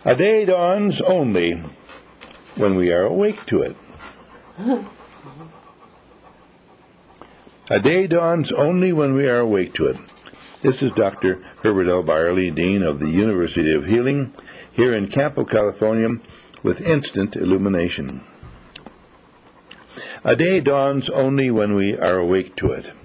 A day dawns only when we are awake to it. A day dawns only when we are awake to it. This is Dr. Herbert L. Byerly, Dean of the University of Healing, here in Campo, California, with instant illumination. A day dawns only when we are awake to it.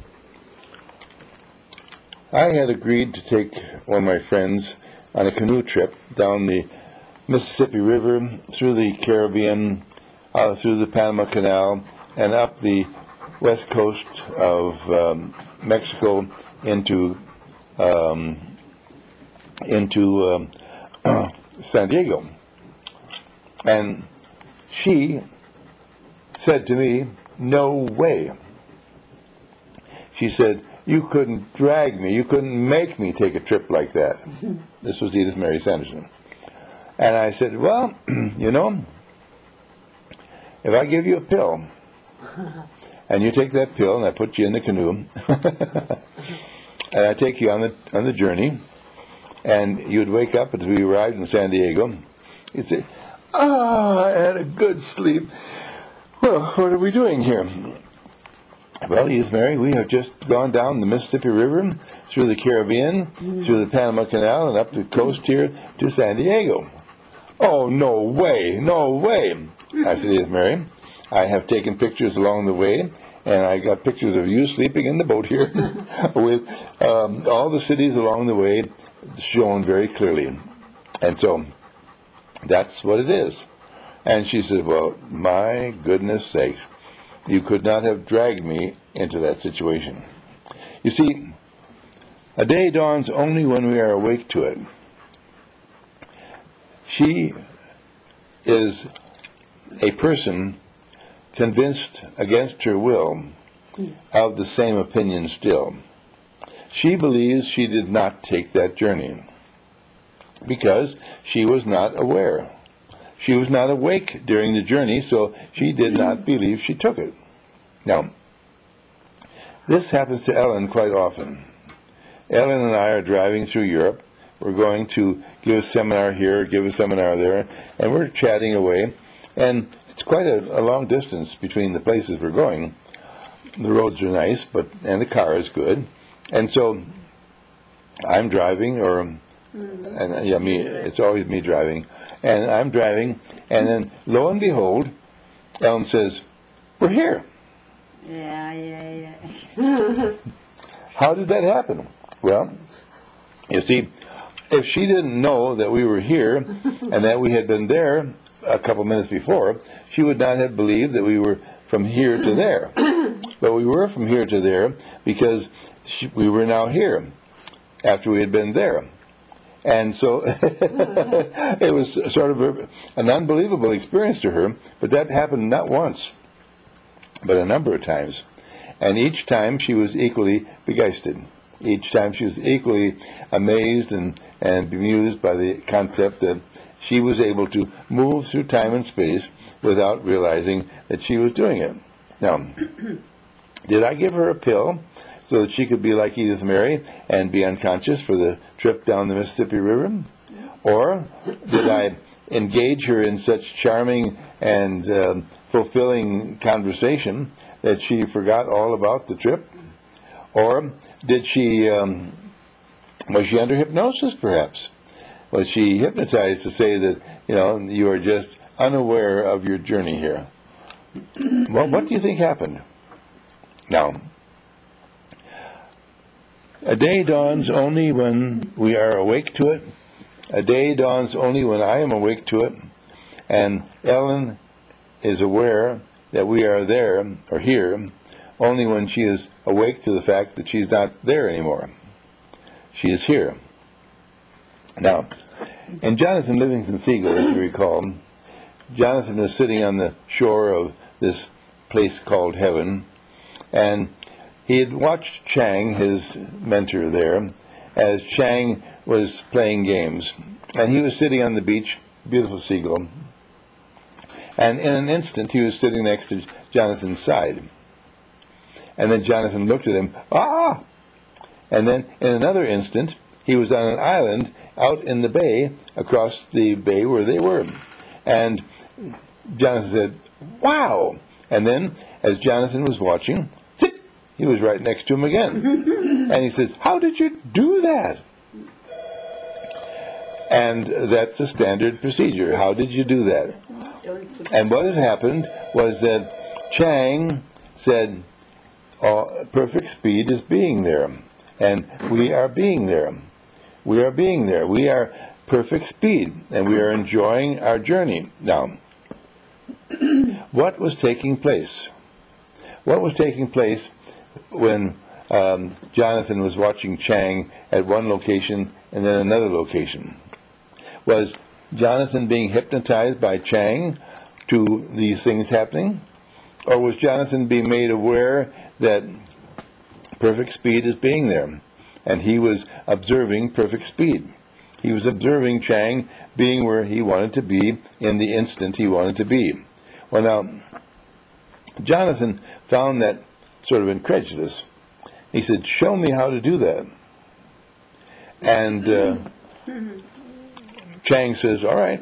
I had agreed to take one of my friends on a canoe trip down the Mississippi River, through the Caribbean, through the Panama Canal, and up the west coast of Mexico into San Diego. And she said to me, "No way." She said, "You couldn't drag me, you couldn't make me take a trip like that." This was Edith Mary Sanderson. And I said, "Well, you know, if I give you a pill, and you take that pill, and I put you in the canoe, and I take you on the journey, and you'd wake up as we arrived in San Diego, you'd say, 'I had a good sleep. Well, what are we doing here?' Well, Edith Mary, we have just gone down the Mississippi River, through the Caribbean, through the Panama Canal, and up the coast here to San Diego." "Oh, no way, no way." I said, "Edith Mary, I have taken pictures along the way, and I got pictures of you sleeping in the boat here with all the cities along the way shown very clearly. And so that's what it is." And she said, "Well, my goodness sakes, you could not have dragged me into that situation." You see, a day dawns only when we are awake to it. She is a person convinced against her will of the same opinion still. She believes she did not take that journey because she was not aware. She was not awake during the journey, so she did not believe she took it. Now, this happens to Ellen quite often. Ellen and I are driving through Europe. We're going to give a seminar here, give a seminar there, and we're chatting away. And it's quite a long distance between the places we're going. The roads are nice, and the car is good. And so I'm driving, it's always me driving. And I'm driving, and then lo and behold, Ellen says, "We're here." Yeah. How did that happen? Well, you see, if she didn't know that we were here and that we had been there a couple minutes before, she would not have believed that we were from here to there. But we were from here to there because we were now here after we had been there. And so it was sort of an unbelievable experience to her, but that happened not once, but a number of times. And each time she was equally begeistert. Each time she was equally amazed and bemused by the concept that she was able to move through time and space without realizing that she was doing it. Now, did I give her a pill so that she could be like Edith Mary and be unconscious for the trip down the Mississippi River? Or did I engage her in such charming and fulfilling conversation that she forgot all about the trip? Or did she, was she under hypnosis perhaps? Was she hypnotized to say that, you are just unaware of your journey here? Well, what do you think happened? Now, a day dawns only when we are awake to it. A day dawns only when I am awake to it. And Ellen is aware that we are there, or here, only when she is awake to the fact that she's not there anymore. She is here. Now, in Jonathan Livingston Seagull, if you recall, Jonathan is sitting on the shore of this place called heaven, and he had watched Chang, his mentor there, as Chang was playing games. And he was sitting on the beach, beautiful seagull, and in an instant he was sitting next to Jonathan's side. And then Jonathan looked at him, "Ah!" And then in another instant, he was on an island out in the bay, across the bay where they were. And Jonathan said, wow! And then, as Jonathan was watching, zip, he was right next to him again. And he says, how did you do that? And that's the standard procedure. How did you do that? And what had happened was that Chang said, oh, perfect speed is being there. And we are being there. We are being there. We are perfect speed. And we are enjoying our journey. Now, what was taking place? What was taking place when Jonathan was watching Chang at one location and then another location? Was Jonathan being hypnotized by Chang to these things happening? Or was Jonathan being made aware that perfect speed is being there? And he was observing perfect speed. He was observing Chang being where he wanted to be in the instant he wanted to be. Well, now, Jonathan found that sort of incredulous. He said, show me how to do that. And Chang says, all right,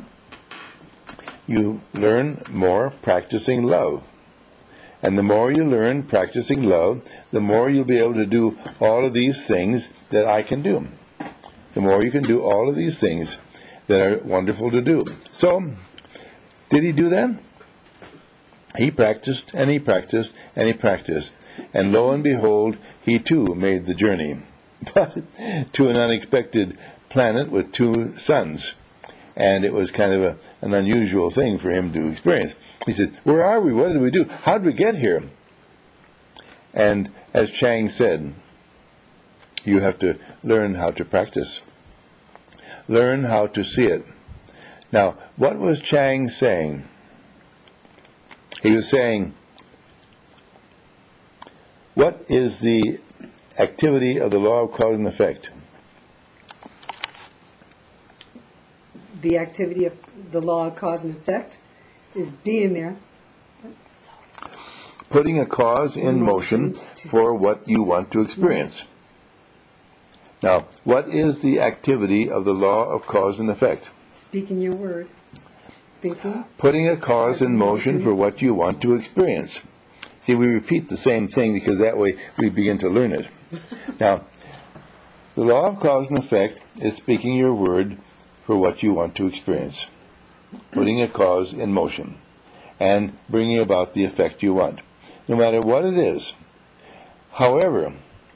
you learn more practicing love. And the more you learn practicing love, the more you'll be able to do all of these things that I can do. The more you can do all of these things that are wonderful to do. So, did he do that? He practiced, and he practiced, and he practiced. And lo and behold, he too made the journey. But to an unexpected planet with two suns. And it was kind of an unusual thing for him to experience. He said, where are we? What did we do? How did we get here? And as Chang said, you have to learn how to practice. Learn how to see it. Now, what was Chang saying? He was saying, what is the activity of the law of cause and effect? The activity of the law of cause and effect is being there. Putting a cause in motion for what you want to experience. Now, what is the activity of the law of cause and effect? Speaking your word. Thinking. Putting a cause in motion for what you want to experience. See, we repeat the same thing because that way we begin to learn it. Now, the law of cause and effect is speaking your word for what you want to experience. Putting a cause in motion and bringing about the effect you want, no matter what it is. However,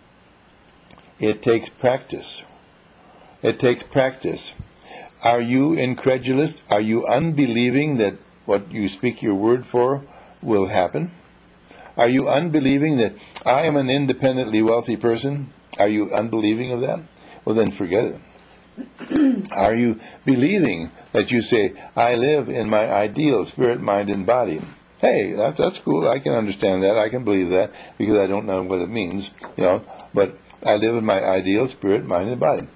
it takes practice. It takes practice. Are you incredulous? Are you unbelieving that what you speak your word for will happen? Are you unbelieving that I am an independently wealthy person? Are you unbelieving of that? Well, then forget it. Are you believing that you say, I live in my ideal spirit, mind, and body? Hey, that's cool. I can understand that. I can believe that because I don't know what it means, but I live in my ideal spirit, mind, and body.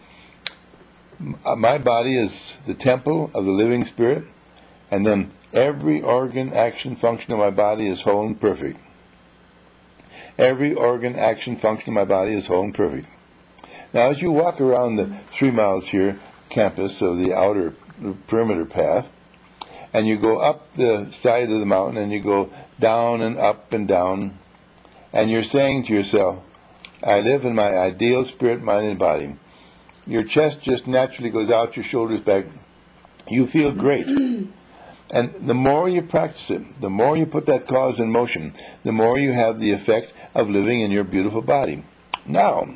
My body is the temple of the living spirit, and then every organ, action, function of my body is whole and perfect. Every organ, action, function of my body is whole and perfect. Now, as you walk around the 3 miles here, campus of the outer perimeter path, and you go up the side of the mountain, and you go down and up and down, and you're saying to yourself, I live in my ideal spirit, mind, and body. Your chest just naturally goes out, your shoulders back. You feel great. And the more you practice it, the more you put that cause in motion, the more you have the effect of living in your beautiful body. Now,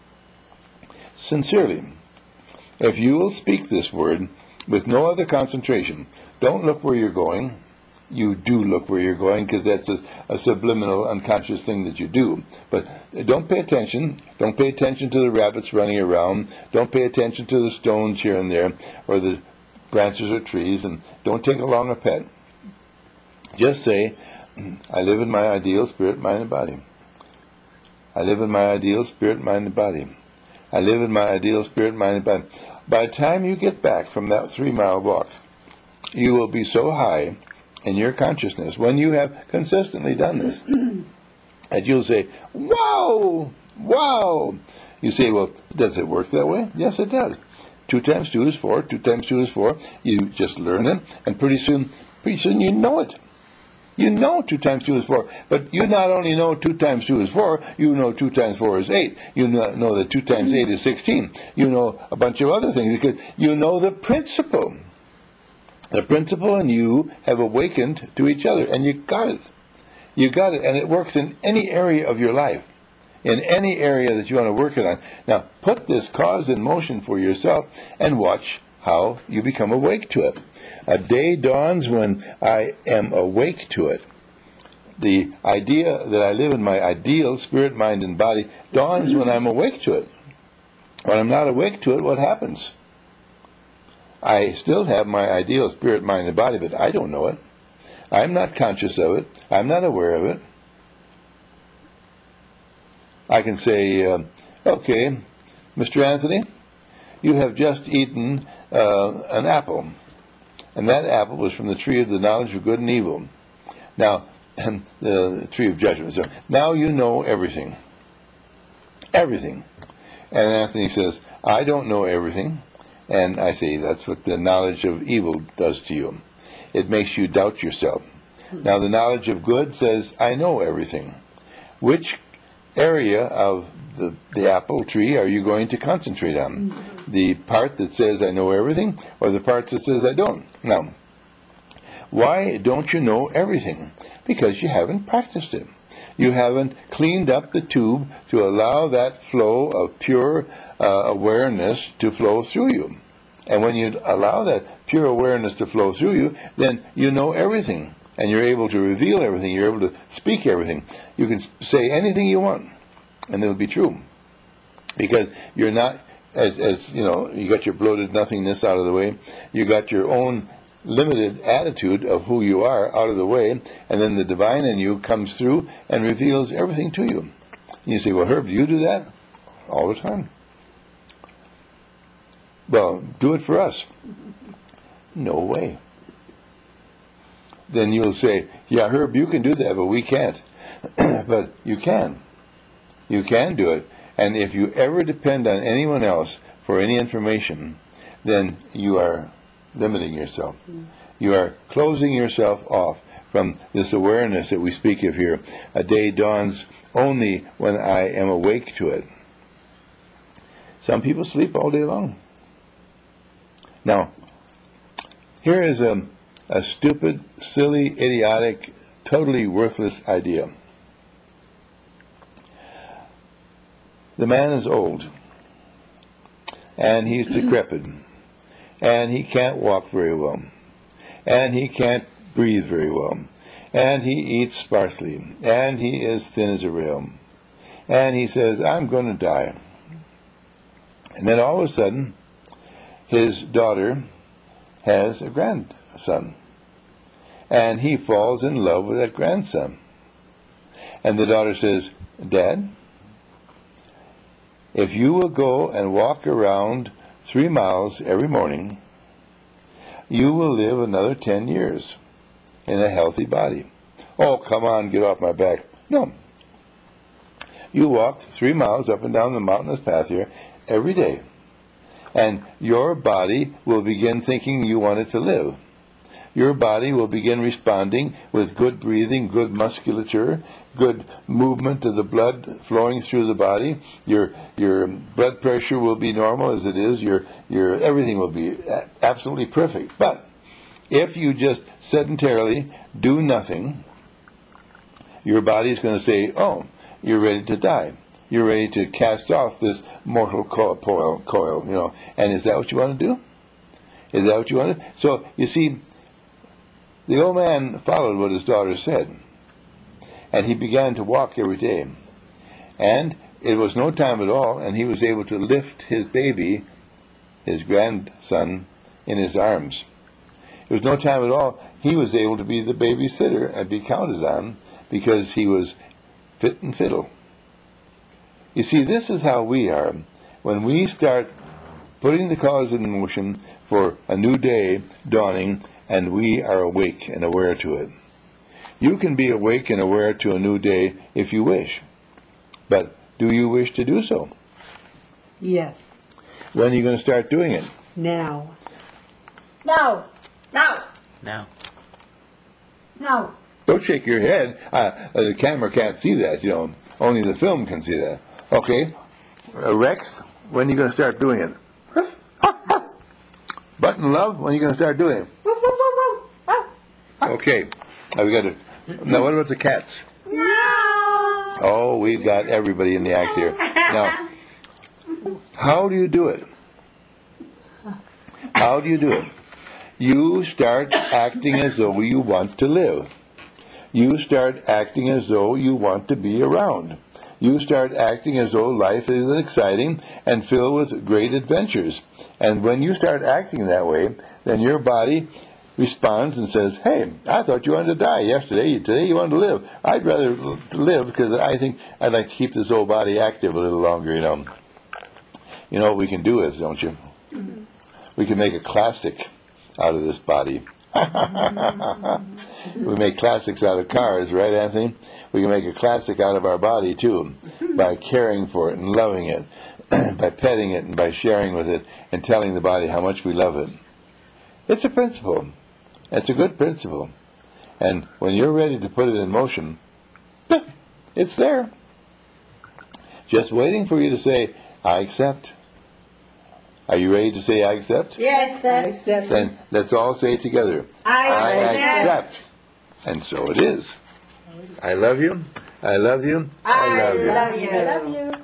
sincerely, if you will speak this word with no other concentration, don't look where you're going. You do look where you're going because that's a subliminal, unconscious thing that you do. But don't pay attention. Don't pay attention to the rabbits running around. Don't pay attention to the stones here and there or the branches or trees, and don't take along a pet. Just say, I live in my ideal spirit, mind, and body. I live in my ideal spirit, mind, and body. I live in my ideal spirit, mind, and body. By the time you get back from that 3-mile walk, you will be so high in your consciousness, when you have consistently done this, that you'll say, wow, wow, You say, well, does it work that way? Yes, it does. 2 times 2 is 4. 2 times 2 is 4. You just learn it, and pretty soon you know it. You know 2 times 2 is 4. But you not only know 2 times 2 is 4, you know 2 times 4 is 8. You know that 2 times 8 is 16. You know a bunch of other things because you know the principle. The principle and you have awakened to each other, and you got it. You got it, and it works in any area of your life, in any area that you want to work it on. Now, put this cause in motion for yourself and watch how you become awake to it. A day dawns when I am awake to it. The idea that I live in my ideal spirit, mind, and body dawns when I'm awake to it. When I'm not awake to it, what happens? I still have my ideal spirit, mind, and body, but I don't know it. I'm not conscious of it. I'm not aware of it. I can say, okay, Mr. Anthony, you have just eaten an apple, and that apple was from the tree of the knowledge of good and evil. Now, the tree of judgment. So now you know everything. Everything. And Anthony says, I don't know everything. And I say, that's what the knowledge of evil does to you. It makes you doubt yourself. Now, the knowledge of good says, I know everything. Which area of the apple tree are you going to concentrate on? The part that says, I know everything, or the part that says, I don't? Now, why don't you know everything? Because you haven't practiced it. You haven't cleaned up the tube to allow that flow of pure awareness to flow through you. And when you allow that pure awareness to flow through you, then you know everything. And you're able to reveal everything. You're able to speak everything. You can say anything you want, and it'll be true. Because you're not, as you know, you got your bloated nothingness out of the way. You got your own limited attitude of who you are out of the way, and then the divine in you comes through and reveals everything to you. And you say, well, Herb, do you do that? All the time. Well, do it for us. No way. Then you'll say, yeah, Herb, you can do that, but we can't. But you can. You can do it. And if you ever depend on anyone else for any information, then you are limiting yourself. You are closing yourself off from this awareness that we speak of here. A day dawns only when I am awake to it. Some people sleep all day long. Now, here is a stupid, silly, idiotic, totally worthless idea. The man is old, and he's decrepit, and he can't walk very well, and he can't breathe very well, and he eats sparsely, and he is thin as a rail, and he says, I'm going to die. And then all of a sudden, his daughter has a grandson, and he falls in love with that grandson. And the daughter says, Dad, if you will go and walk around 3 miles every morning, you will live another 10 years in a healthy body. Oh, come on, get off my back. No. You walk 3 miles up and down the mountainous path here every day, and your body will begin thinking you want it to live. Your body will begin responding with good breathing, good musculature, good movement of the blood flowing through the body. Your blood pressure will be normal as it is. Your everything will be absolutely perfect. But if you just sedentarily do nothing, your body is going to say, "Oh, you're ready to die. You're ready to cast off this mortal coil, you know." And is that what you want to do? Is that what you want to do? So you see, the old man followed what his daughter said, and he began to walk every day. And it was no time at all, and he was able to lift his baby, his grandson, in his arms. It was no time at all. He was able to be the babysitter and be counted on because he was fit and fiddle. You see, this is how we are. When we start putting the cause in motion for a new day dawning, and we are awake and aware to it. You can be awake and aware to a new day if you wish. But do you wish to do so? Yes. When are you going to start doing it? Now. No. No. Now. No. Don't shake your head. The camera can't see that, Only the film can see that. Okay. Rex, when are you going to start doing it? Button Love, when are you going to start doing it? Woo, woo, woo, woo. Oh. Okay. We got to. Now, what about the cats? No. Oh, we've got everybody in the act here. Now, how do you do it? How do you do it? You start acting as though you want to live. You start acting as though you want to be around. You start acting as though life is exciting and filled with great adventures. And when you start acting that way, then your body responds and says, hey, I thought you wanted to die yesterday. Today you want to live. I'd rather live because I think I'd like to keep this old body active a little longer, You know what we can do is, don't you? Mm-hmm. We can make a classic out of this body. We make classics out of cars, right, Anthony? We can make a classic out of our body, too, by caring for it and loving it, by petting it and by sharing with it and telling the body how much we love it. It's a principle. It's a good principle. And when you're ready to put it in motion, it's there. Just waiting for you to say, I accept. Are you ready to say I accept? Yes, sir. Accept. Then let's all say it together. I accept. And so it is. I love you. I love you. I love you. love you. I love you.